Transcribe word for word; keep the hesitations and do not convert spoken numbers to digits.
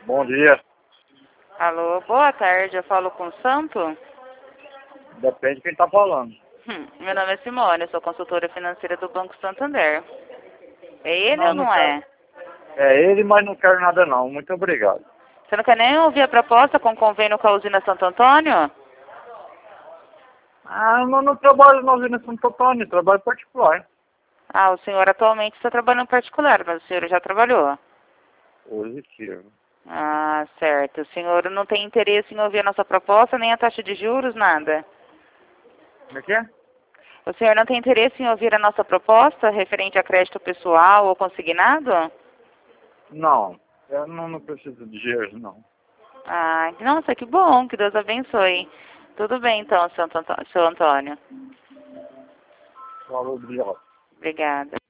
Bom dia. Alô, boa tarde, eu falo com o Santo? Depende de quem tá falando. Hum, meu nome é Simone, eu sou consultora financeira do Banco Santander. É ele Não, ou não não quero. é? É ele, mas não quero nada não. Muito obrigado. Você não quer nem ouvir a proposta com convênio com a usina Santo Antônio? Ah, eu não, não trabalho na usina Santo Antônio, trabalho particular. Ah, o senhor atualmente está trabalhando em particular, mas o senhor já trabalhou. Positivo. Ah, certo. O senhor não tem interesse em ouvir a nossa proposta, nem a taxa de juros, nada? Como é que é? O senhor não tem interesse em ouvir a nossa proposta referente a crédito pessoal ou consignado? Não, eu não, não preciso de dinheiro, não. Ah, nossa, que bom, que Deus abençoe. Tudo bem então, seu Antônio. Seu Antônio. Falou, obrigado. Obrigada.